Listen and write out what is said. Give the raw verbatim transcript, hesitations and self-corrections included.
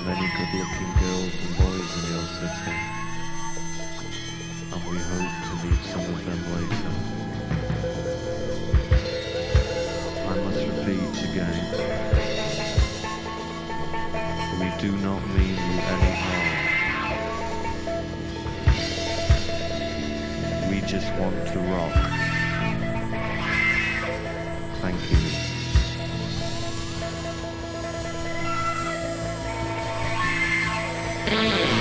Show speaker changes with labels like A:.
A: many good-looking girls and boys in your city, and we hope to meet some of them later. I must repeat again, we do not mean you any harm. We just want to rock. Thank you.
B: Mm-hmm.